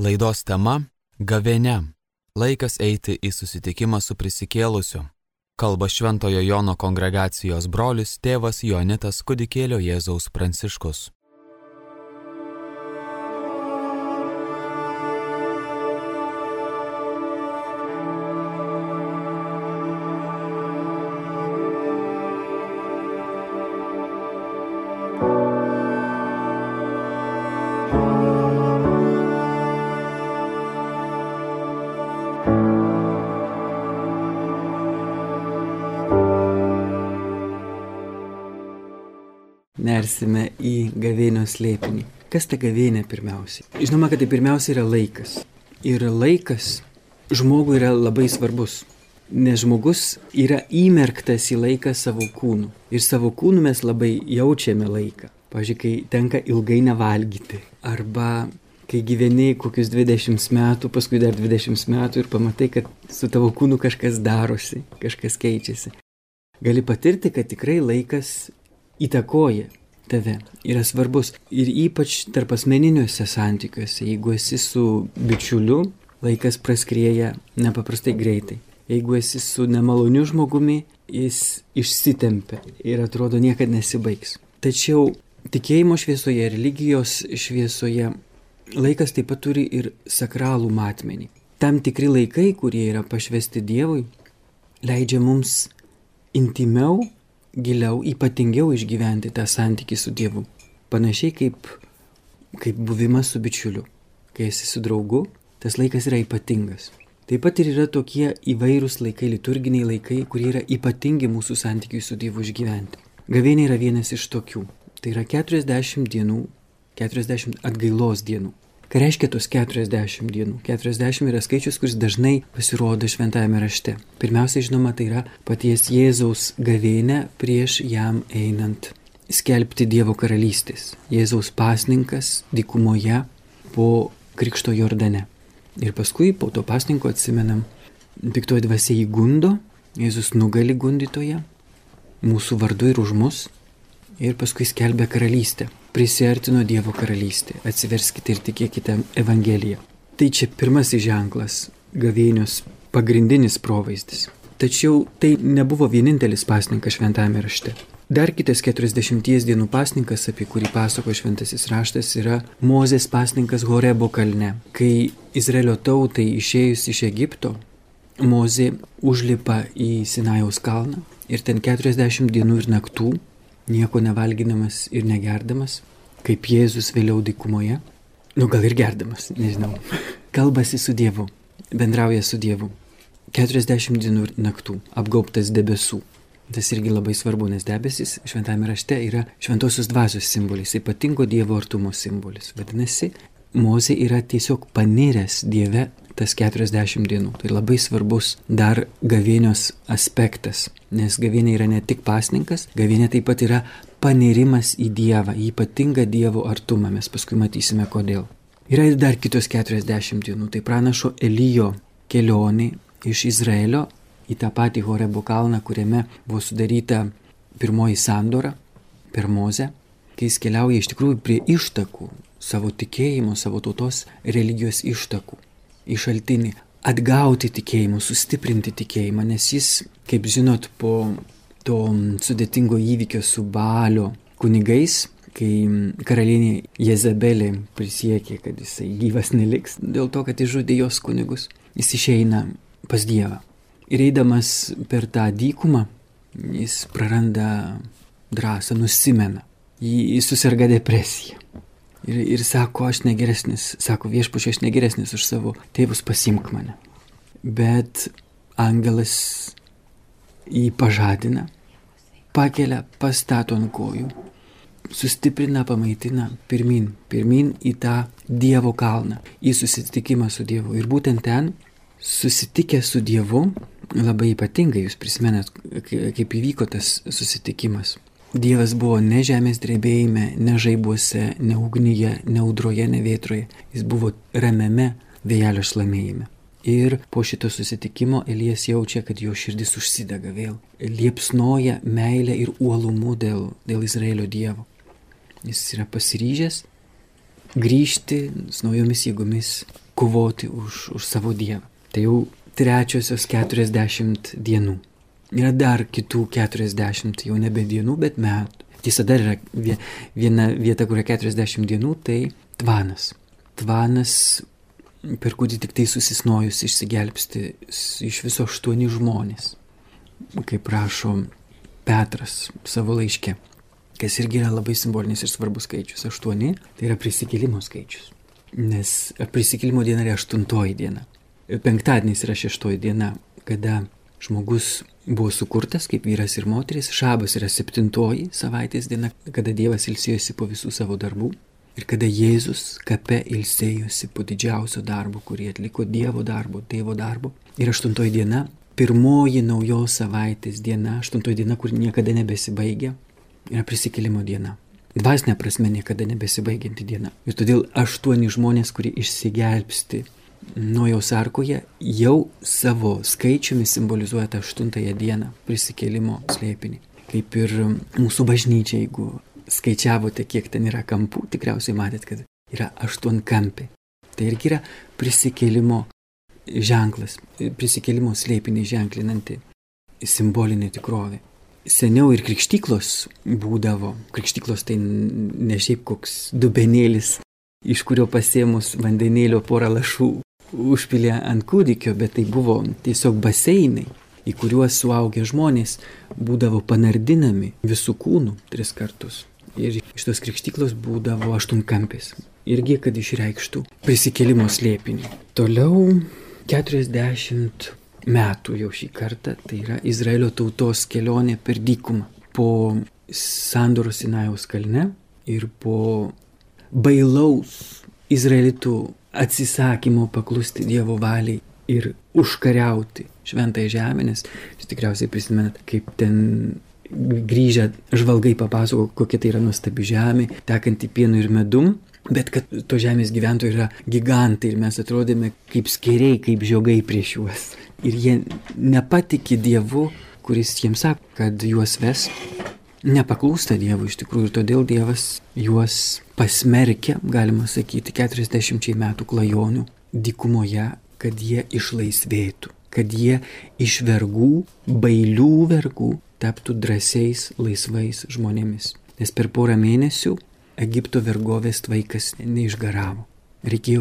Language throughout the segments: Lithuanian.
Laidos tema – Gavėnia. Laikas eiti į susitikimą su prisikėlusiu. Kalba Šventojo Jono kongregacijos brolis tėvas Joanitas Kūdikėlio Jėzaus Pranciškus. Nersime į gavėnios slėpinį. Kas ta gavėnė pirmiausiai? Žinoma, kad tai pirmiausia yra laikas. Ir laikas žmogui yra labai svarbus. Nes žmogus yra įmerktas į laiką savo kūnu. Ir savo kūnu mes labai jaučiame laiką. Pavyzdžiui, kai tenka ilgai nevalgyti. Arba kai gyveni kokius 20 metų, paskui dar 20 metų ir pamatai, kad su tavo kūnu kažkas darosi, kažkas keičiasi. Gali patirti, kad tikrai laikas įtakoja tave, yra svarbus ir ypač tarp asmeniniuose santykiuose. Jeigu esi su bičiuliu, laikas praskrieja nepaprastai greitai. Jeigu esi su nemaloniu žmogumi, jis išsitempia ir atrodo niekad nesibaigs. Tačiau tikėjimo šviesoje, religijos šviesoje laikas taip pat turi ir sakralų matmenį. Tam tikri laikai, kurie yra pašvesti Dievui, leidžia mums intimiau, giliau, ypatingiau išgyventi tą santykį su Dievu. Panašiai kaip buvimas su bičiuliu. Kai esi su draugu, tas laikas yra ypatingas. Taip pat ir yra tokie įvairūs laikai, liturginiai laikai, kurie yra ypatingi mūsų santykiui su Dievu išgyventi. Gavėnė yra vienas iš tokių. Tai yra 40 dienų, 40 atgailos dienų. Ką reiškia tos 40 dienų? 40 yra skaičius, kuris dažnai pasirodo Šventajame rašte. Pirmiausia, žinoma, tai yra paties Jėzaus gavėnė prieš jam einant skelbti Dievo karalystės. Jėzaus pasninkas dykumoje po Krikšto Jordane. Ir paskui po to pasninko atsimenam, piktoji dvasia jį gundo, Jėzus nugali gundytoje, mūsų vardu ir už mus, ir paskui skelbia karalystę. Prisiartino Dievo karalystė. Atsiverskite ir tikėkite Evangeliją. Tai čia pirmasis ženklas, gavėnios pagrindinis provaizdis. Tačiau tai nebuvo vienintelis pasninkas Šventajame rašte. Dar kitas 40 dienų pasninkas, apie kurį pasako Šventasis raštas, yra Mozės pasninkas Horebo kalne. Kai Izraelio tautai išėjus iš Egipto, Mozė užlipa į Sinajaus kalną ir ten 40 dienų ir naktų, nieko nevalginamas ir negerdamas, kaip Jėzus vėliau dykumoje, gal ir gerdamas, nežinau, kalbasi su Dievu, bendrauja su Dievu. 40 dienų ir naktų, apgaubtas debesų. Tas irgi labai svarbu, nes debesis Šventajame rašte yra šventosios dvasios simbolis, ypatingo Dievo artumo simbolis. Vadinasi, Mozė yra tiesiog paniręs Dieve tas 40 dienų. Tai labai svarbus dar gavėnios aspektas, nes gavėnė yra ne tik pasninkas, gavėnė taip pat yra panirimas į Dievą, į ypatingą Dievo artumą. Mes paskui matysime kodėl. Yra ir dar kitos 40 dienų, tai pranašo Elijo kelionė iš Izraelio į tą patį Horebo kalną, kuriame buvo sudaryta pirmoji sandora per Mozę, kai jis keliauja iš tikrųjų prie ištakų, savo tikėjimo, savo tautos religijos ištakų, į šaltinį, atgauti tikėjimą, sustiprinti tikėjimą, nes jis, kaip žinot, po to sudėtingo įvykio su Baalio kunigais, kai karalienė Jezabelė prisiekė, kad jisai gyvas neliks, dėl to, kad išžudė jos kunigus, jis išeina pas Dievą. Ir eidamas per tą dykumą, jis praranda drąsą, nusimena, jis susirga depresija. Ir sako, aš negeresnis, sako viešpačiui, aš negeresnis už savo tėvus, pasimk mane. Bet angelas jį pažadina, pakelia, pastato ant kojų, sustiprina, pamaitina pirmin į tą Dievo kalną, į susitikimą su Dievu. Ir būtent ten, susitikę su Dievu, labai ypatingai, jūs prisimenat, kaip įvyko tas susitikimas. Dievas buvo ne žemės drebėjime, ne žaibuose, ne ugnyje, ne audroje, ne vėtroje. Jis buvo ramiame vėjelio šlamėjime. Ir po šito susitikimo Elijas jaučia, kad jo širdis užsidega vėl. Liepsnoja meilė ir uolumu dėl Izraelio Dievo. Jis yra pasiryžęs grįžti su naujomis jėgomis kovoti už savo Dievą. Tai jau trečiosios 40 dienų. Yra dar kitų 40, jau nebe dienų, bet metų. Tiesa, dar yra viena vieta, kur yra 40 dienų, tai tvanas. Tvanas, per kurį tik tai susisnojus išsigelbsti iš viso 8 žmonės. Kaip rašo Petras savo laiške, kas irgi yra labai simbolinis ir svarbus skaičius. 8 tai yra prisikėlimo skaičius. Nes prisikėlimo diena yra 8 diena. Penktadienis yra 6 diena, kada žmogus buvo sukurtas kaip vyras ir moteris. Šabas yra 7 savaitės diena, kada Dievas ilsėjosi po visų savo darbų. Ir kada Jėzus kape ilsėjosi po didžiausio darbo, kurį atliko Dievo darbo, Tėvo darbo. Ir 8 diena, pirmoji naujos savaitės diena, 8 diena, kur niekada nebesibaigia, yra prisikėlimo diena. Dvasinė prasme niekada nebesibaigianti diena. Ir todėl 8 žmonės, kurie išsigelbsti Nojaus arkoje, jau savo skaičiumi simbolizuoja tą 8 dieną prisikėlimo slėpinį. Kaip ir mūsų bažnyčia, jeigu skaičiavote, kiek ten yra kampų, tikriausiai matėt, kad yra 8 kampai. Tai irgi yra prisikėlimo ženklas, prisikėlimo slėpinį ženklinanti simbolinė tikrovė. Seniau ir krikštyklos būdavo. Krikštyklos tai ne šiaip koks dubenėlis, iš kurio pasėmus vandenėlio porą lašų užpilė ant kūdikio, bet tai buvo tiesiog baseinai, į kuriuos suaugę žmonės būdavo panardinami visų kūnų 3 kartus. Ir šitos krikštyklos būdavo 8 kampės. Irgi, kad išreikštų prisikėlimo slėpinį. Toliau 40 metų jau šį kartą, tai yra Izraelio tautos kelionė per dykumą. Po sandoros Sinajaus kalne ir po bailaus izraelitų atsisakymo paklusti Dievo valiai ir užkariauti šventąją žemę, nes jūs tikriausiai prisimenat, kaip ten grįžę žvalgai papasako, kokia tai yra nuostabi žemė, tekanti pienu ir medum, bet kad to žemės gyventojai yra gigantai ir mes atrodėme kaip skėriai, kaip žiogai prieš juos. Ir jie nepatikė Dievu, kuris jiems sako, kad juos ves, nepaklūsta Dievui iš tikrųjų, ir todėl Dievas juos pasmerkia, galima sakyti, 40 metų klajonių dykumoje, kad jie išlaisvėtų, kad jie iš vergų, bailių vergų taptų drąsiais, laisvais žmonėmis. Nes per porą mėnesių Egipto vergovės tvaikas neišgaravo. Reikėjo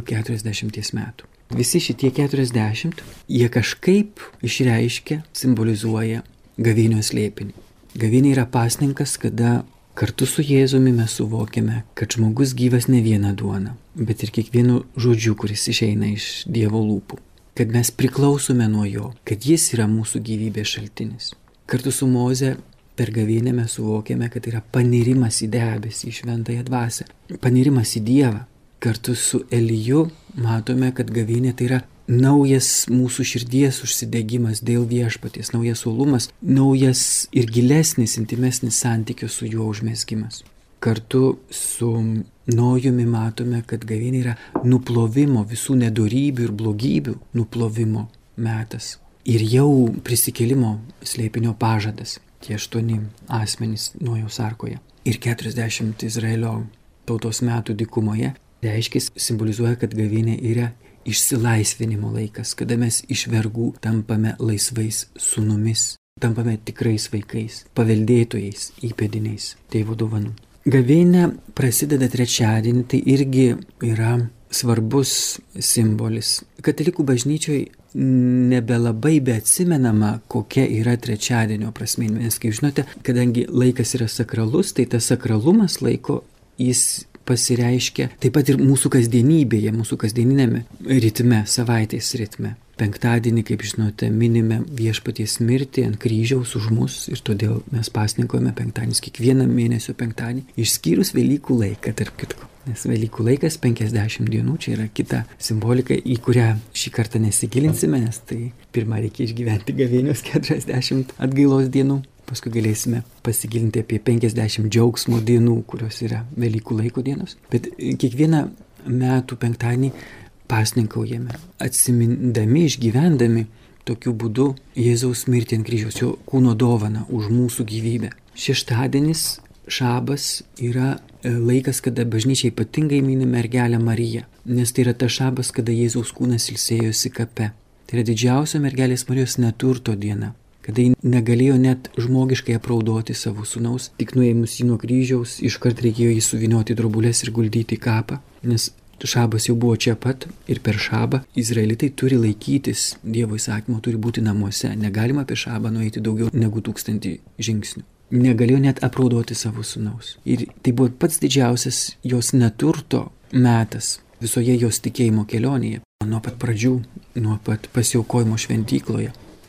40 metų. Visi šitie 40, jie kažkaip išreiškia, simbolizuoja gavėnios slėpinį. Gavėnė yra pasninkas, kada kartu su Jėzumi mes suvokiame, kad žmogus gyvas ne viena duona, bet ir kiekvienu žodžiu, kuris išeina iš Dievo lūpų. Kad mes priklausome nuo jo, kad jis yra mūsų gyvybės šaltinis. Kartu su Moze per gavėnę mes suvokiame, kad yra panirimas į debesį, į šventąją dvasią, panirimas į Dievą. Kartu su Eliju matome, kad gavėnė tai yra naujas mūsų širdies užsidegimas dėl viešpaties, naujas uolumas, naujas ir gilesnis, intimesnis santykio su juo užmezgimas. Kartu su Nojumi matome, kad gavėnė yra nuplovimo, visų nedorybių ir blogybių nuplovimo metas. Ir jau prisikėlimo slėpinio pažadas, tie 8 asmenys Nojaus arkoje. Ir 40 Izraelio tautos metų dykumoje reiškia, simbolizuoja, kad gavėnė yra išsilaisvinimo laikas, kada mes iš vergų tampame laisvais sūnumis, tampame tikrais vaikais, paveldėtojais, įpėdiniais Tėvo dovanų. Gavėnė prasideda trečiadienį, tai irgi yra svarbus simbolis. Katalikų bažnyčioje nebelabai beatsimenama, kokia yra trečiadienio prasmė. Nes, kaip žinote, kadangi laikas yra sakralus, tai tas sakralumas laiko jis pasireiškia taip pat ir mūsų kasdienybėje, mūsų kasdieninėme ritme, savaitės ritme. Penktadienį, kaip žinote, minime viešpaties mirtį ant kryžiaus už mus ir todėl mes pasninkojame penktadienis kiekvieną mėnesio penktadienį, išskyrus Velykų laiką, tarp kitko. Nes Velykų laikas 50 dienų, čia yra kita simbolika, į kurią šį kartą nesigilinsime, nes tai pirmą reikia išgyventi gavėnios 40 atgailos dienų. Paskui galėsime pasigilinti apie 50 džiaugsmo dienų, kurios yra Velykų laiko dienos. Bet kiekvieną metų penktadienį pasninkaujame, atsimindami, išgyvendami tokiu būdu Jėzaus mirtį ant kryžiaus, jo kūno dovaną už mūsų gyvybę. Šeštadienis šabas yra laikas, kada bažnyčia ypatingai mini mergelę Mariją, nes tai yra ta šabas, kada Jėzaus kūnas ilsėjosi kape. Tai yra didžiausia mergelės Marijos neturto diena, kada ji negalėjo net žmogiškai apraudoti savo sūnaus, tik nuėmus jį nuo kryžiaus, iškart reikėjo jį suvinioti drobulės ir guldyti į kapą, nes šabas jau buvo čia pat ir per šabą izraelitai turi laikytis Dievo įsakymo, turi būti namuose, negalima apie šabą nueiti daugiau negu 1000 žingsnių. Negalėjo net apraudoti savo sūnaus. Ir tai buvo pats didžiausias jos neturto metas visoje jos tikėjimo kelionėje, nuo pat pradžių, nuo pat pasiaukojimo šventykloje.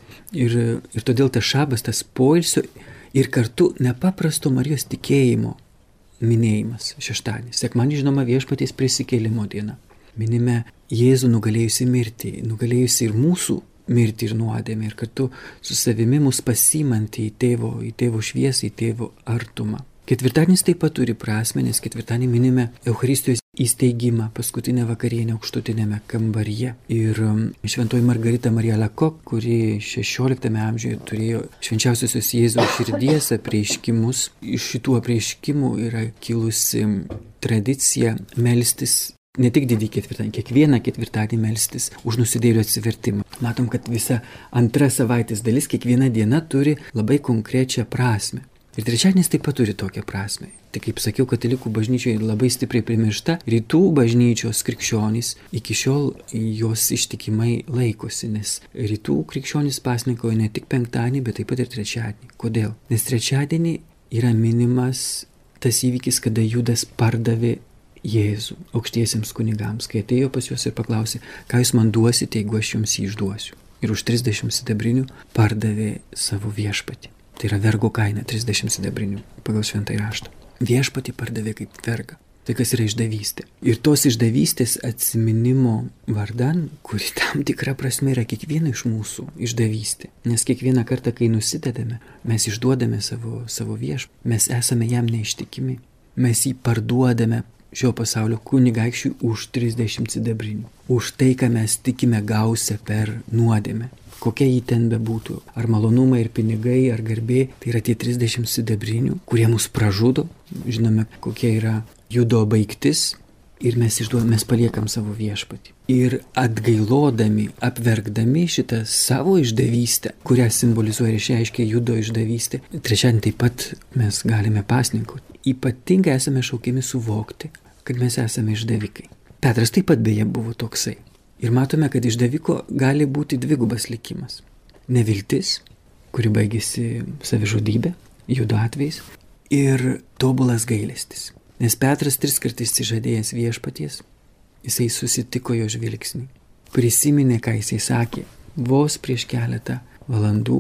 Ir todėl tas šabas, tas poilsio ir kartu nepaprasto Marijos tikėjimo minėjimas šeštadienis. Sekmadienį, žinoma, Viešpaties prisikėlimo diena. Minime Jėzų nugalėjusi mirtį, nugalėjusi ir mūsų mirtį ir nuodėmę, ir kartu su savimi mus pasiimantį į tėvo šviesą, į tėvo artumą. Ketvirtadienis taip pat turi prasmę, nes ketvirtadienį minime Eucharistijos įsteigimą, paskutinę vakarienę aukštutinėme kambaryje. Ir šventoji Margarita Marija Lakok, kuri 16 amžiuje turėjo švenčiausiosios Jėzaus širdies apreiškimus, iš šitų apreiškimų yra kilusi tradicija melstis ne tik didį ketvirtadienį, kiekvieną ketvirtadienį melstis už nusidėjėlių atsivertimą. Matom, kad visa antra savaitės dalis, kiekviena diena turi labai konkrečią prasmę. Ir trečiadienis taip pat turi tokią prasmę. Tai kaip sakiau, katalikų bažnyčioje labai stipriai primiršta, rytų bažnyčios krikščionys iki šiol jos ištikimai laikosi, nes rytų krikščionys pasninkoja ne tik penktadienį, bet taip pat ir trečiadienį. Kodėl? Nes trečiadienį yra minimas tas įvykis, kada Judas pardavė Jėzų aukštiesiems kunigams, kai atėjo pas juos ir paklausė, ką jūs man duosite, jeigu aš jums jį išduosiu. Ir už 30 sidabrinių pardavė savo viešpatį. Tai yra vergo kaina 30 sidabrinių pagal šventąjį raštą. Viešpatį pardavė kaip vergą. Tai kas yra išdavystė. Ir tos išdavystės atsiminimo vardan, kuri tam tikra prasme yra kiekvieno iš mūsų išdavystė. Nes kiekvieną kartą, kai nusidedame, mes išduodame savo viešpatį. Mes esame jam neištikimi. Mes jį parduodame šio pasaulio kunigaikščiui už 30 sidabrinių. Už tai, ką mes tikime gausią per nuodėmę. Kokia jį ten bebūtų. Ar malonumai, ir pinigai, ar garbė. Tai yra tie 30 sidabrinių, kurie mus pražudo. Žinome, kokia yra Judo baigtis. Ir mes paliekam savo viešpatį. Ir atgailodami, apverkdami šitą savo išdavystę, kurią simbolizuoja ir išreiškia Judo išdavystė, trečiadienį taip pat mes galime pasninkauti. Ypatingai esame šaukiami suvokti, kad mes esame išdavikai. Petras taip pat beje buvo toksai. Ir matome, kad išdaviko gali būti dvigubas likimas. Neviltis, kuri baigėsi savižudybė, Judo atvejais, ir tobulas gailestis. Nes Petras 3 kartus išsižadėjęs viešpaties, jisai susitiko jo žvilgsnį. Prisiminė, ką jisai sakė, vos prieš keletą valandų,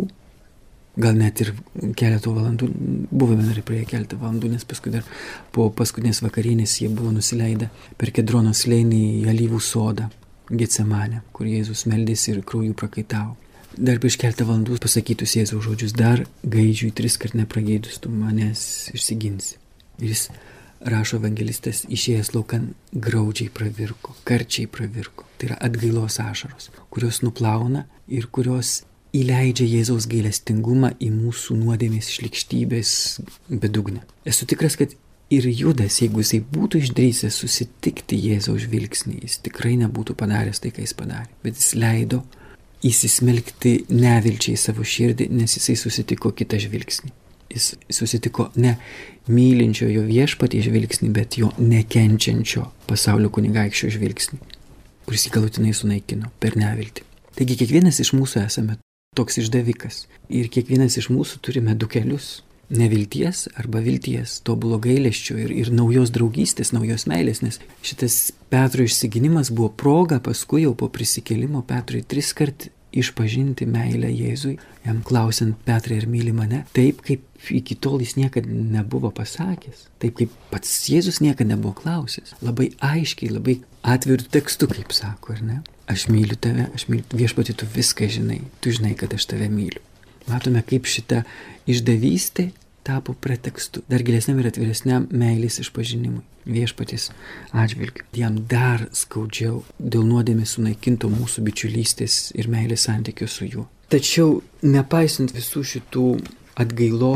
gal net ir keletą valandų, buvome dar praėję keletą valandų, nes paskui dar po paskutinės vakarienės jie buvo nusileidę per Kedrono slėnį į alyvų sodą Getsemanę, kur Jėzus meldėsi ir krauju prakaitavo. Dar prieš keletą valandų pasakytus Jėzaus žodžius, dar gaidžiui 3 kart neprageidus, tu manęs išsiginsi. Ir jis, rašo evangelistas, išėjęs laukan graudžiai pravirko, karčiai pravirko. Tai yra atgailos ašaros, kurios nuplauna ir kurios įleidžia Jėzaus gailestingumą į mūsų nuodėmės šlykštybės bedugnę. Esu tikras, kad ir Judas, jeigu jisai būtų išdrįsęs susitikti Jėzaus žvilgsnį, jis tikrai nebūtų padaręs tai, ką jis padarė. Bet jis leido įsismelkti nevilčiai savo širdį, nes jisai susitiko kitą žvilgsnį. Jis susitiko ne mylinčiojo viešpaties žvilgsnį, bet jo nekenčiančio pasaulio kunigaikščio žvilgsnį, kuris jį galutinai sunaikino per neviltį. Taigi kiekvienas iš mūsų esame toks išdavikas. Ir kiekvienas iš mūsų turime 2 kelius. Nevilties arba vilties, tobulo gailesčio ir naujos draugystės, naujos meilės, nes šitas Petro išsiginimas buvo proga paskui jau po prisikėlimo Petrui 3 kart išpažinti meilę Jėzui, jam klausiant, Petrai, ar myli mane, taip kaip iki tol jis niekada nebuvo pasakęs, taip kaip pats Jėzus niekada nebuvo klausęs, labai aiškiai, labai atvirų tekstu, kaip sako, ar ne? Aš myliu tave, viešpatį, tu viską žinai, tu žinai, kad aš tave myliu. Matome, kaip šita išdavystė tapo pretekstu dar gilesniam ir atviresniam meilės išpažinimui viešpaties atžvilgiu. Jam dar skaudžiau dėl nuodėmės sunaikinto mūsų bičiulystės ir meilės santykių su juo. Tačiau nepaisant visų šitų atgailos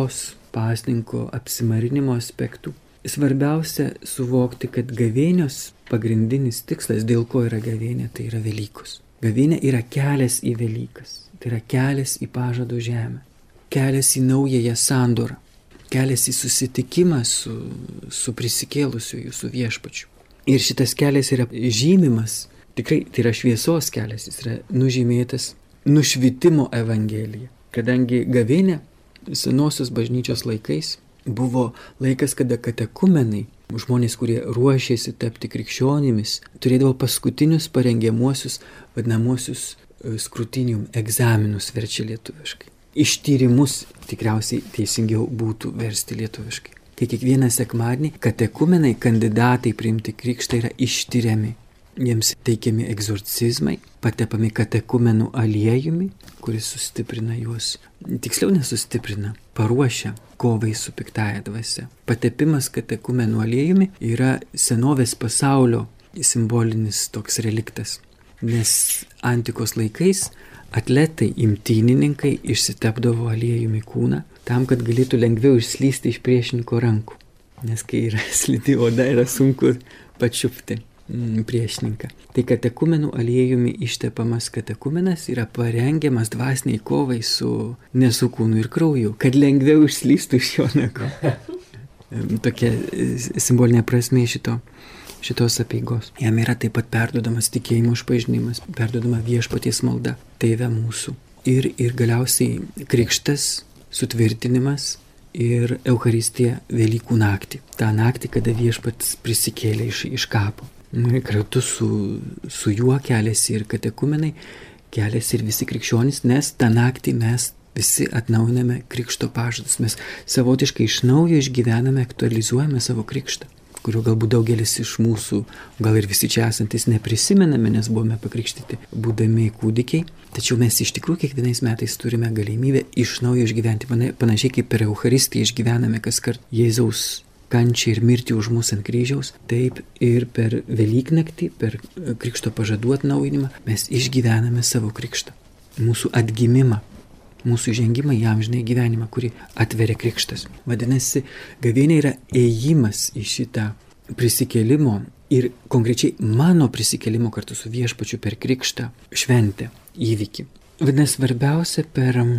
pasninko apsimarinimo aspektų. Svarbiausia suvokti, kad gavėnios pagrindinis tikslas, dėl ko yra gavėnė, tai yra Velykos. Gavėnė yra kelias į Velykas, tai yra kelias į pažado žemę, kelias į naująją sandorą, kelias į susitikimą su prisikėlusiuoju, su viešpačiu. Ir šitas kelias yra žymimas, tikrai tai yra šviesos kelias, jis yra nužymėtas nušvitimo evangelija. Kadangi gavėnė senosios bažnyčios laikais buvo laikas, kada katekumenai, žmonės, kurie ruošėsi tapti krikščionimis, turėdavo paskutinius parengiamuosius, vadinamosius skrutinium egzaminus, verčia lietuviškai. Ištyrimus tikriausiai teisingiau būtų versti lietuviškai. Kai kiekvieną sekmadienį katekumenai, kandidatai priimti krikštą yra ištyriami. Jiems teikiami egzorcizmai, patepami katekumenų aliejumi, kuris sustiprina juos, tiksliau nesustiprina, paruošia kovai su piktaja dvasia. Patepimas katekumenų aliejumi yra senovės pasaulio simbolinis toks reliktas, nes antikos laikais atletai, imtynininkai išsitepdavo aliejumi kūną tam, kad galėtų lengviau išslysti iš priešininko rankų, nes kai yra slidi oda, yra sunku pačiupti priešininką. Tai katekumenų aliejumi ištepamas katekumenas yra parengiamas dvasiniai kovai ne su kūnu ir krauju, kad lengviau išslystų iš jo nagų. Tokia simbolinė prasmė šitos apeigos. Jam yra taip pat perduodamas tikėjimo išpažinimas, perduodama viešpaties malda, Tėve mūsų. Ir galiausiai krikštas, sutvirtinimas ir Eucharistija Velykų naktį. Ta naktį, kada viešpats prisikėlė iš kapo. Kartu su juo keliasi ir katekumenai, keliasi ir visi krikščionys, nes tą naktį mes visi atnaujiname krikšto pažadus. Mes savotiškai iš naujo išgyvename, aktualizuojame savo krikštą, kurio galbūt daugelis iš mūsų, gal ir visi čia esantis neprisimename, nes buvome pakrikštyti būdami kūdikiai. Tačiau mes iš tikrųjų kiekvienais metais turime galimybę iš naujo išgyventi. Panašiai kaip per Eucharistiją išgyvename kaskart Jėzaus kančią ir mirtį už mus ant kryžiaus, taip ir per Velyknaktį, per krikšto pažadų atnaujinimą mes išgyvename savo krikštą, mūsų atgimimą, mūsų žengimą į amžinąjį gyvenimą, kurį atveria krikštas. Vadinasi, gavėnė yra ėjimas į šitą prisikėlimo ir konkrečiai mano prisikėlimo kartu su viešpačiu per krikštą šventę, įvykį. Vadinasi, svarbiausia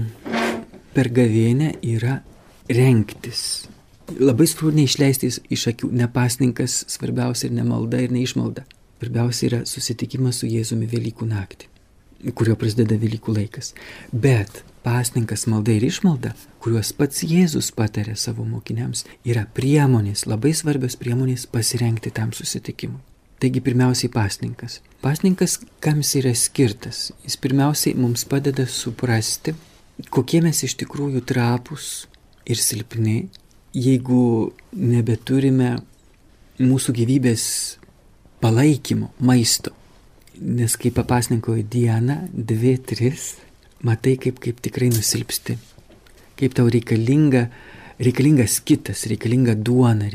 per gavėnę yra rengtis. Labai svarbu neišleisti iš akių, ne pasninkas, svarbiausia ir ne malda ir ne išmalda. Svarbiausia yra susitikimas su Jėzumi Velykų naktį, kurio prasideda Velykų laikas. Bet pasninkas, malda ir išmalda, kuriuos pats Jėzus patarė savo mokiniams, yra priemonės, labai svarbios priemonės pasirengti tam susitikimui. Taigi pirmiausiai pasninkas. Pasninkas, kam jis yra skirtas? Jis pirmiausiai mums padeda suprasti, kokie mes iš tikrųjų trapūs ir silpni, jeigu nebeturime mūsų gyvybės palaikymo, maisto. Nes kai papasninkoji dieną, 2-3, matai, kaip tikrai nusilpsti. Kaip tau reikalingas kitas, reikalinga duona,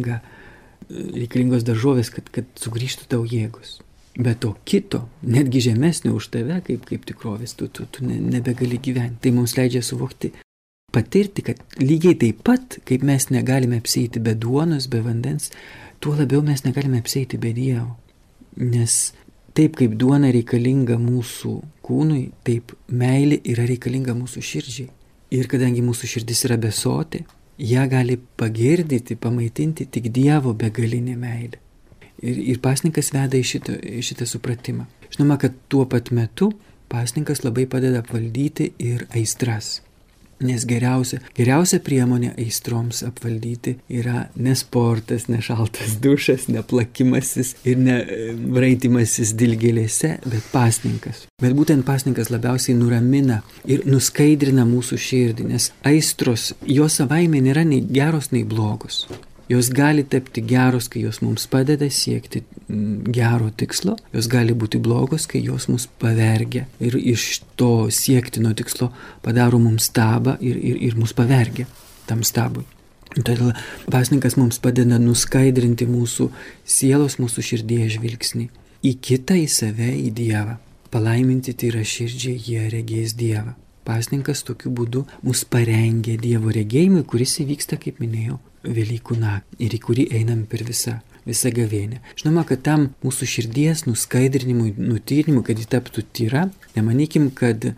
reikalingos daržovės, kad sugrįžtų tau jėgos. Bet to kito, netgi žemesnio už tave, kaip tikrovės, tu nebegali gyventi. Tai mums leidžia suvokti, patirti, kad lygiai taip pat, kaip mes negalime apsieiti be duonos, be vandens, tuo labiau mes negalime apsieiti be Dievo. Nes taip kaip duona reikalinga mūsų kūnui, taip meilė yra reikalinga mūsų širdžiai. Ir kadangi mūsų širdis yra besotė, ją gali pagirdyti, pamaitinti tik Dievo begalinė meilė. Ir pasninkas veda į šitą supratimą. Žinoma, kad tuo pat metu pasninkas labai padeda apvaldyti ir aistras. Nes geriausia priemonė aistroms apvaldyti yra ne sportas, ne šaltas dušas, ne plakimasis ir ne raitimasis dilgėlėse, bet pasninkas. Bet būtent pasninkas labiausiai nuramina ir nuskaidrina mūsų širdį, nes aistros, jos savaime nėra nei geros, nei blogos. Jos gali tapti geros, kai jos mums padeda siekti gero tikslo, jos gali būti blogos, kai jos mus pavergia ir iš to siektino tikslo padaro mums stabą ir mus pavergia tam stabui. Todėl pasninkas mums padeda nuskaidrinti mūsų sielos, mūsų širdies žvilgsnį į kitą, į save, į Dievą. Palaiminti tai yra širdžiai, jie regės Dievą. Pasninkas tokiu būdu mus parengia Dievo regėjimui, kuris įvyksta, kaip minėjau, Velykų naktį ir į kurį einam per visą gavėnią. Žinoma, kad tam mūsų širdies nuskaidrinimui, nutyrinimui, kad ji taptų tyra, nemanykim, kad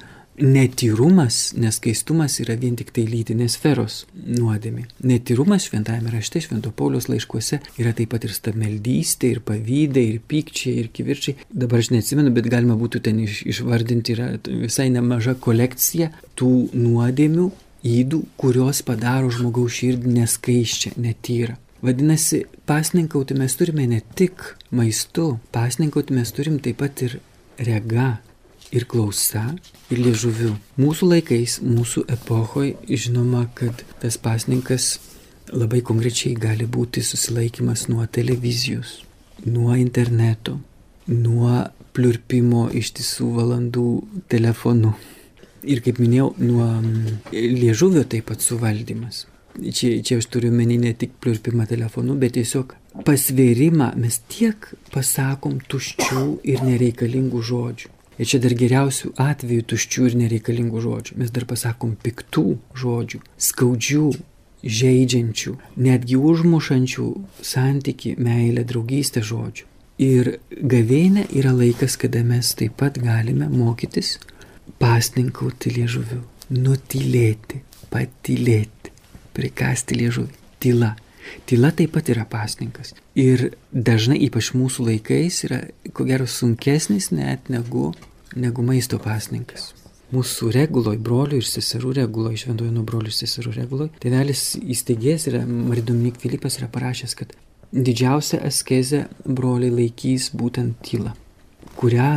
netyrumas, neskaistumas yra vien tik tai lytinės sferos nuodėmė. Netyrumas šventajame rašte, Švento Pauliaus laiškuose yra taip pat ir stabmeldystė, ir pavydai, ir pykčiai, ir kivirčiai. Dabar aš neatsimenu, bet galima būtų ten išvardinti, yra visai nemaža kolekcija tų nuodėmių, ydų, kurios padaro žmogaus širdį neskaiščią, netyrą. Vadinasi, pasninkauti mes turime ne tik maistu, pasninkauti mes turim taip pat ir rega, ir klausa, ir liežuviu. Mūsų laikais, mūsų epochoje, žinoma, kad tas pasninkas labai konkrečiai gali būti susilaikimas nuo televizijos, nuo interneto, nuo pliurpimo ištisų valandų telefonu. Ir kaip minėjau, nuo liežuvio taip pat suvaldymas. Čia aš turiu meni ne tik pliurpimą telefonu, bet tiesiog pasvėrimą. Mes tiek pasakom tuščių ir nereikalingų žodžių. Ir čia dar geriausių atvejų tuščių ir nereikalingų žodžių. Mes dar pasakom piktų žodžių, skaudžių, žeidžiančių, netgi užmušančių santyki, meilę, draugystę žodžių. Ir gavėnia yra laikas, kada mes taip pat galime mokytis pasninkauti liežuviu, nutylėti, patylėti, prikasti liežuvį. Tyla. Tyla taip pat yra pasninkas. Ir dažnai, ypač mūsų laikais, yra ko gero sunkesnis net negu maisto pasninkas. Mūsų reguloj, brolių ir seserų reguloj, Šventojo Jono brolių ir seserų reguloj, tėvelis įsteigėjas yra Marija Dominik Filipas yra parašęs, kad didžiausia askezė broliai laikys būtent tylą, kurią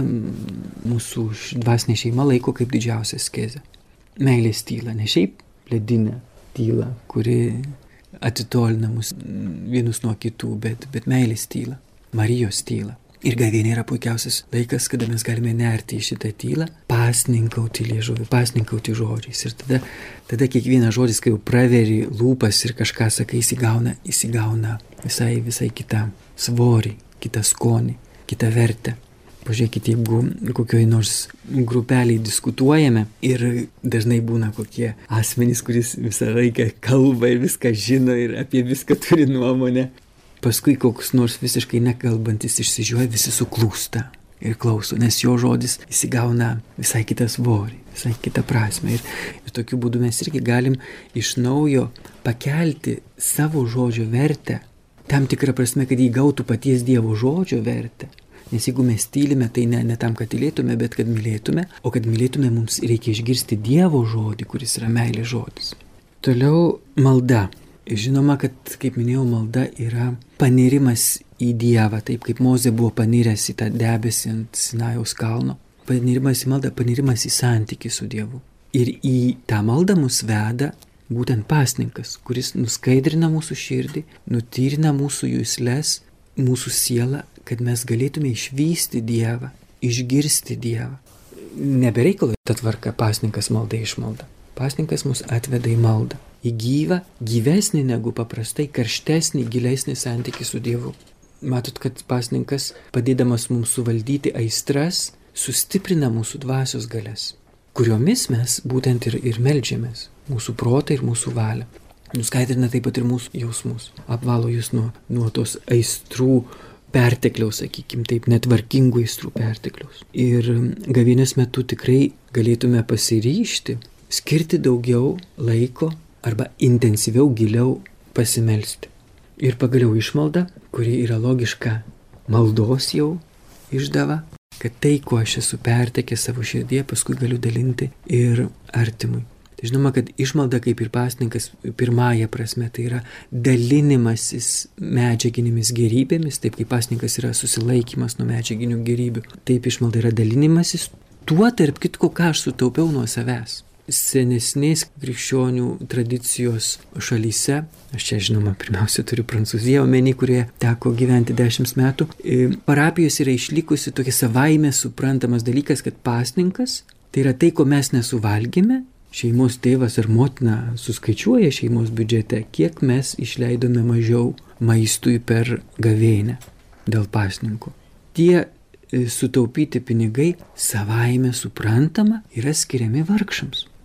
mūsų dvasinė šeima laiko kaip didžiausia askezė. Meilės tyla, ne šiaip ledinė tyla, kuri atitolina mus vienus nuo kitų, bet meilės tyla, Marijos tyla. Ir gavėnė yra puikiausias laikas, kada mes galime nerti į šitą tylą, pasninkauti liežuvį, pasninkauti žodžiais. Ir tada kiekvienas žodis, kai jau praveri lūpas ir kažką sakai, įsigauna visai kitą svorį, kitą skonį, kitą vertę. Pažiūrėkite, jeigu kokioj nors grupeliai diskutuojame ir dažnai būna kokie asmenys, kuris visą laiką kalba ir viską žino ir apie viską turi nuomonę. Paskui koks nors visiškai nekalbantis išsižioja, visi suklūsta ir klauso, nes jo žodis įsigauna visai kitą svorį, visai kitą prasme. Ir tokiu būdu mes irgi galim iš naujo pakelti savo žodžio vertę, tam tikrą prasme, kad įgautų paties Dievo žodžio vertę. Nes jeigu mes tylime, tai ne tam, kad tylėtume, bet kad mylėtume, o kad mylėtume, mums reikia išgirsti Dievo žodį, kuris yra meilės žodis. Toliau malda. Žinoma, kad, kaip minėjau, malda yra panirimas į Dievą, taip kaip Mozė buvo paniręs į tą debesį ant Sinajaus kalno. Panirimas į maldą, panirimas į santykį su Dievu. Ir į tą maldą mus veda būtent pasninkas, kuris nuskaidrina mūsų širdį, nutyrina mūsų jusles, mūsų sielą, kad mes galėtume išvysti Dievą, išgirsti Dievą. Nebereikalo ta tvarka pasninkas malda išmalda. Pasninkas mus atveda į maldą, į gyvą, gyvesnį negu paprastai, karštesnį, gilesnį santykį su Dievu. Matot, kad pasninkas, padėdamas mums suvaldyti aistras, sustiprina mūsų dvasios galias, kuriomis mes būtent ir meldžiamės, mūsų protą ir mūsų valią. Nuskaidrina taip pat ir mūsų jausmus, apvalo jūs nuo tos aistrų pertekliaus, sakykim, taip netvarkingų aistrų pertekliaus. Ir gavėnios metu tikrai galėtume pasiryžti, skirti daugiau laiko arba intensyviau, giliau pasimelsti. Ir pagaliau išmalda, kuri yra logiška maldos jau išdava, kad tai, kuo aš esu pertekęs savo širdie, paskui galiu dalinti ir artimui. Tai žinoma, kad išmalda kaip ir pasninkas pirmąją prasme, tai yra dalinimasis medžiaginėmis gerybėmis, taip kaip pasninkas yra susilaikimas nuo medžiaginių gerybių. Taip išmalda yra dalinimasis tuo, tarp kitko, ką aš sutaupiau nuo savęs. Senesnės krikščionių tradicijos šalyse, aš čia žinoma pirmiausia turiu Prancūziją omeny, kurioje teko gyventi 10 metų, parapijos yra išlikusi tokia savaime suprantamas dalykas, kad pasninkas tai yra tai, ko mes nesuvalgėme. Šeimos tėvas ar motina suskaičiuoja šeimos biudžete, kiek mes išleidome mažiau maistui per gavėnią dėl pasninko. Tie sutaupyti pinigai savaime suprantama yra skiriami vargšams.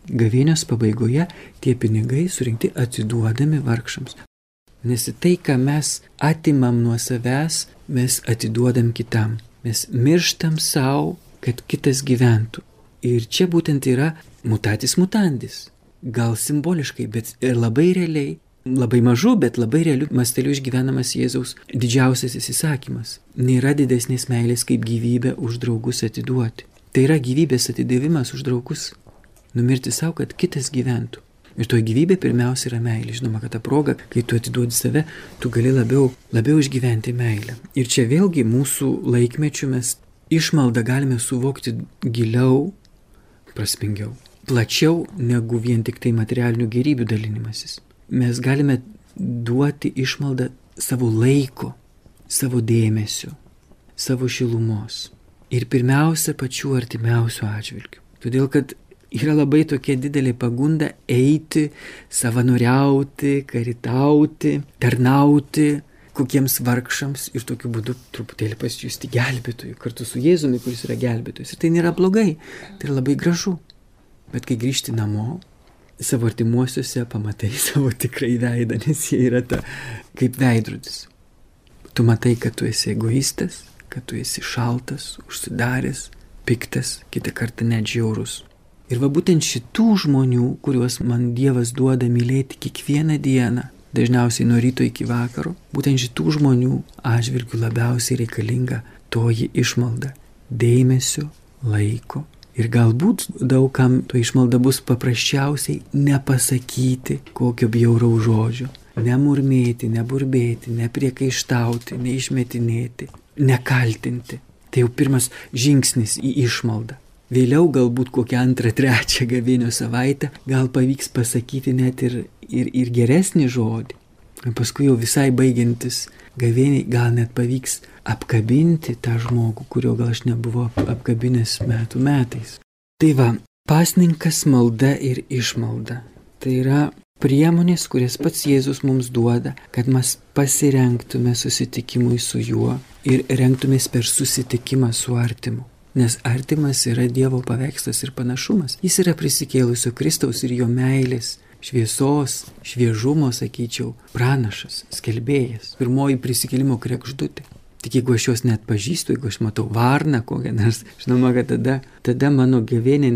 Gavėnios pabaigoje tie pinigai surinkti atiduodami vargšams. Nes tai, ką mes atimam nuo savęs, mes atiduodam kitam. Mes mirštam savo, kad kitas gyventų. Ir čia būtent yra mutatis mutandis. Gal simboliškai, bet ir labai realiai, labai mažu, bet labai realiu masteliu išgyvenamas Jėzaus didžiausias įsakymas. Nėra didesnės meilės kaip gyvybę už draugus atiduoti. Tai yra gyvybės atidavimas už draugus. Numirti savo, kad kitas gyventų. Ir toj gyvybė pirmiausia yra meilė. Žinoma, kad ta proga, kai tu atiduodi save, tu gali labiau išgyventi meilę. Ir čia vėlgi mūsų laikmečių mes išmaldą galime suvokti giliau, prasmingiau, plačiau negu vien tik tai materialinių gėrybių dalinimasis. Mes galime duoti išmaldą savo laiko, savo dėmesio, savo šilumos. Ir pirmiausia, pačių artimiausių atžvilgių. Todėl, kad yra labai tokia didelė pagunda eiti, savanoriauti, karitauti, tarnauti kokiems vargšams ir tokiu būdu truputėlį pasijusti gelbėtojų kartu su Jėzumi, kuris yra gelbėtojas. Ir tai nėra blogai, tai yra labai gražu. Bet kai grįžti namo, savo artimuosiuose pamatai savo tikrai veidą, nes jie yra kaip veidrodis. Tu matai, kad tu esi egoistas, kad tu esi šaltas, užsidaręs, piktas, kitą kartą net žiaurus. Ir va būtent šitų žmonių, kuriuos man Dievas duoda mylėti kiekvieną dieną, dažniausiai nuo ryto iki vakaro, būtent šitų žmonių atžvilgių labiausiai reikalinga toji išmalda, dėmesio, laiko. Ir galbūt daugam to išmalda bus paprasčiausiai nepasakyti kokio bjauraus žodžio, nemurmėti, neburbėti, nepriekaištauti, neišmetinėti, nekaltinti. Tai jau pirmas žingsnis į išmaldą. Vėliau galbūt kokią 2-3 gavėnio savaitę gal pavyks pasakyti net ir geresnį žodį. Paskui jau visai baigiantis gavėniai gal net pavyks apkabinti tą žmogų, kurio gal aš nebuvau apkabinęs metų metais. Tai va, pasninkas, malda ir išmalda. Tai yra priemonės, kurias pats Jėzus mums duoda, kad mes pasirengtume susitikimui su juo ir rengtumės per susitikimą su artimu. Nes artimas yra Dievo paveikslas ir panašumas. Jis yra prisikėlusio Kristaus ir jo meilės, šviesos, šviežumo, sakyčiau, pranašas, skelbėjas. Pirmoji prisikėlimo kregždutė. Tik jeigu aš jos net pažįstu, jeigu aš matau varną kokią nors, žinoma, kad tada mano gavėnė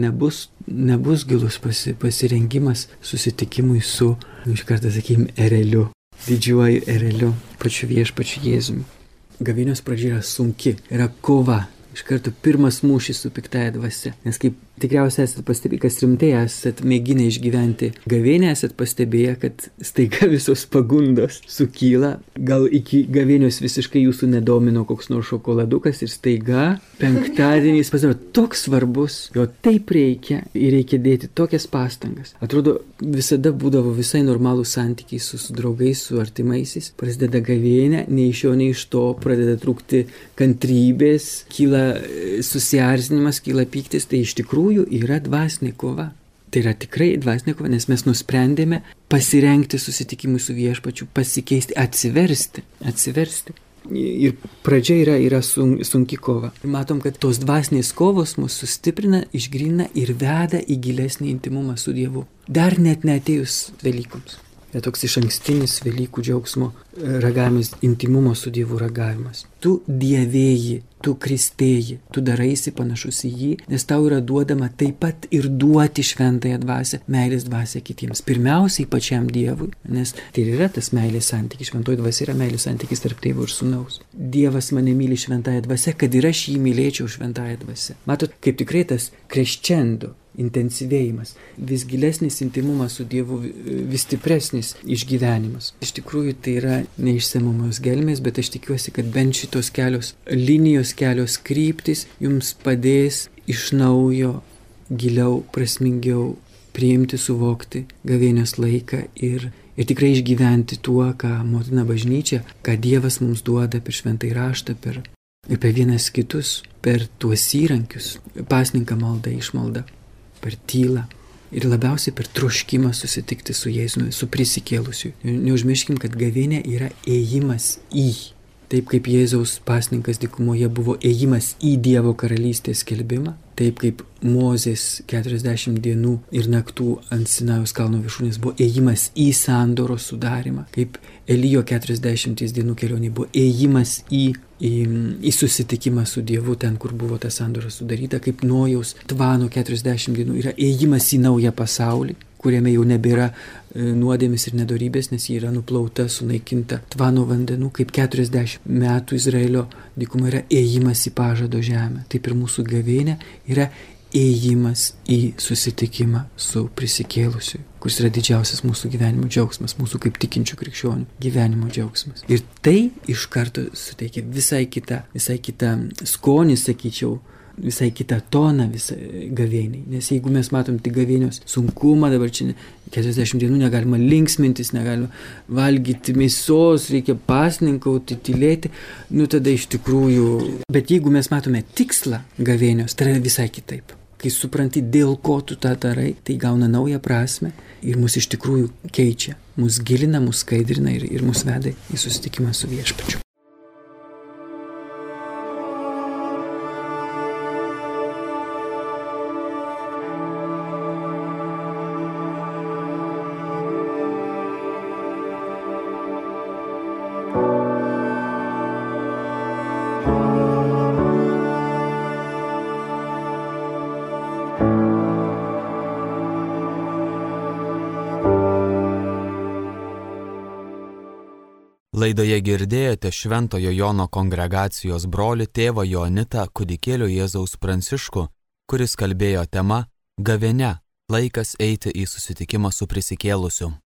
nebus gilus pasirengimas susitikimui su, iš karto sakykime, ereliu, didžiuoju ereliu, pačiu viešpačiu Jėzumi. Gavėnios pradžia yra sunki, yra kova. Iš karto pirmas mūšis su piktaja dvasia. Nes kaip tikriausiai esate pastebėję, kas rimtai esate mėginę išgyventi gavėnę, esate pastebėję, kad staiga visos pagundos sukyla. Gal iki gavėnios visiškai jūsų nedomino koks nors šokoladukas ir staiga penktadienį pasidaro toks svarbus, jo taip reikia ir reikia dėti tokias pastangas. Atrodo, visada būdavo visai normalų santykiai su draugais, su artimaisiais. Prasideda gavėnė, nei iš jo, nei iš to pradeda trūkti kantrybės, kyla susierzinimas, kyla pyktis, tai iš tikrųjų yra dvasinė kova. Tai yra tikrai dvasinė kova, nes mes nusprendėme pasirengti susitikimui su viešpačiu, pasikeisti, atsiversti. Ir pradžia yra sunki kova. Matom, kad tos dvasinės kovos mus sustiprina, išgrina ir veda į gilesnį intimumą su Dievu. Dar net neatėjus Velykoms. yra toks išankstinis Velykų džiaugsmo ragavimas, intimumo su Dievu ragavimas. Tu dievėji, tu kristėji, tu daraisi panašus į jį, nes tau yra duodama taip pat ir duoti šventąją dvasią, meilės dvasią kitiems. Pirmiausiai pačiam Dievui, nes tai yra tas meilės santykis, šventoji dvasia yra meilės santykis tarp tėvo ir sūnaus. Dievas mane myli šventąją dvasią, kad ir aš jį mylėčiau šventąją dvasią. Matot, kaip tikrai tas crescendo, intensyvėjimas, vis gilesnis intimumas su Dievu, vis stipresnis išgyvenimas. Iš tikrųjų tai yra neišsemiamos gelmės, bet aš tikiuosi, kad bent šitos kelios linijos, kelios kryptis jums padės iš naujo, giliau, prasmingiau priimti, suvokti gavėnios laiką ir tikrai išgyventi tuo, ką motina bažnyčia, ką Dievas mums duoda per šventąjį raštą, per vienas kitus, per tuos įrankius, pasninką maldą, išmaldą, per tylą ir labiausiai per troškimą susitikti su Jėzumi, su prisikėlusiu. Neužmirškim, kad gavėnė yra ėjimas į. Taip kaip Jėzaus pasninkas dykumoje buvo ėjimas į Dievo karalystės skelbimą, taip kaip Mozės 40 dienų ir naktų ant Sinajaus kalno viršūnės buvo ėjimas į sandoros sudarimą, kaip Elijo 40 dienų kelionė buvo ėjimas į susitikimą su Dievu ten, kur buvo ta sandora sudaryta, kaip Nojaus tvano 40 dienų yra ėjimas į naują pasaulį, kuriame jau nebėra nuodėmės ir nedorybės, nes ji yra nuplauta, sunaikinta tvano vandenų, kaip 40 metų Izraelio dykuma yra ėjimas į pažado žemę. Taip ir mūsų gavėnia yra ėjimas į susitikimą su prisikėlusiu, kuris yra didžiausias mūsų gyvenimo džiaugsmas, mūsų kaip tikinčių krikščionių gyvenimo džiaugsmas. Ir tai iš karto suteikia visai kitą skonį, sakyčiau, visai kitą toną gavėniai. Nes jeigu mes matom tik gavėnios sunkumą, dabar čia 40 dienų negalima linksmintis, negalima valgyti mėsos, reikia pasninkauti, tylėti, tada iš tikrųjų. Bet jeigu mes matome tikslą gavėnios, tai yra visai kitaip. Kai supranti, dėl ko tu tą darai, tai gauna naują prasme ir mus iš tikrųjų keičia, mus gilina, mus skaidrina ir mus veda į susitikimą su Viešpačiu. Laidoje girdėjote Šventojo Jono kongregacijos brolį tėvą Jonitą kūdikėlio Jėzaus Pranciškų, kuris kalbėjo tema Gavėnia – laikas eiti į susitikimą su prisikėlusiu.